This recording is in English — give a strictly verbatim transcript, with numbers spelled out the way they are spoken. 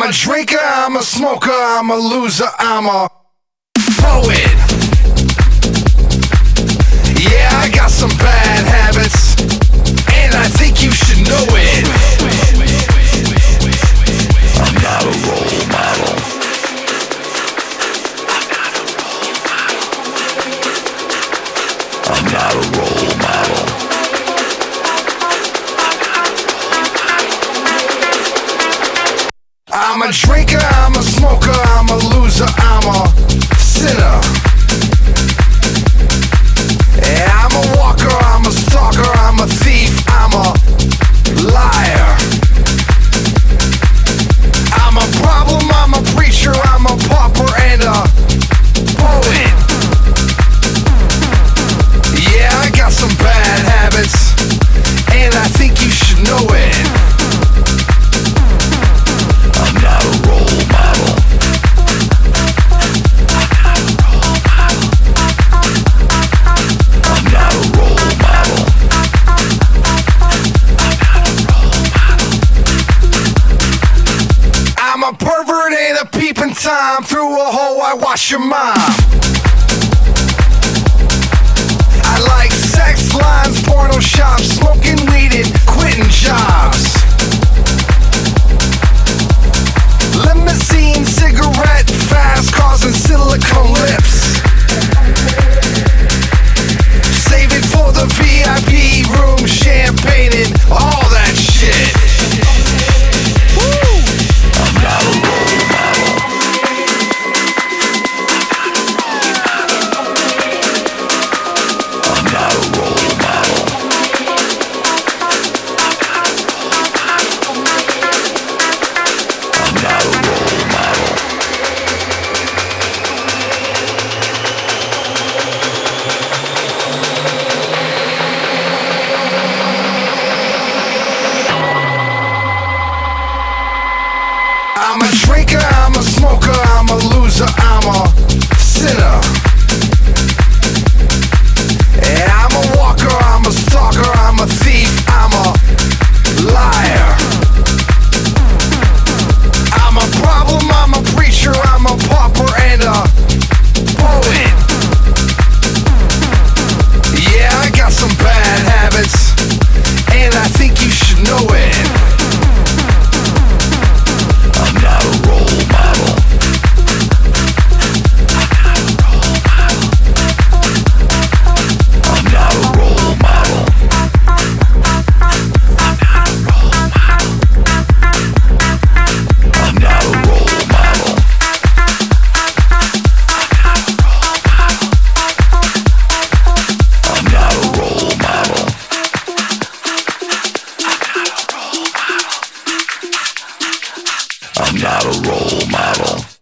a drinker, I'm a smoker, I'm a loser, I'm a poet. Yeah, I got some bad habits, and I think you should know it. I'm not a role model. I'm not a role model. I'm a drinker, I'm a smoker, I'm a loser, I'm a sinner. Yeah, I'm a walker, I'm a stalker, I'm a thief, I'm a liar. I'm a problem, I'm a preacher, I'm a pauper and a poet. Yeah, I got some bad habits, and I think you should know it. I'm not a role model. I'm not a role model. I'm a pervert and a peeping Tom. Through a hole I wash your mom. I like sex lines, porno shops, smoking weed and quitting jobs. Limousine, cigarette, fast cars and silicone lips. Save it for the V I P room, champagne and all that shit. Woo! I'm not a role model. I'm not a role model. I'm not a role model. I'm a drinker, I'm a smoker, I'm a loser, I'm a sinner. Yeah, I'm a walker, I'm a stalker, I'm a thief, I'm a liar. I'm a problem, I'm a preacher, I'm a pauper and a poet. Yeah, I got some bad habits, and I think you should know it. I'm not a role model. I'm not a role model. I'm not a role model. I'm not a role model. I'm not a role model.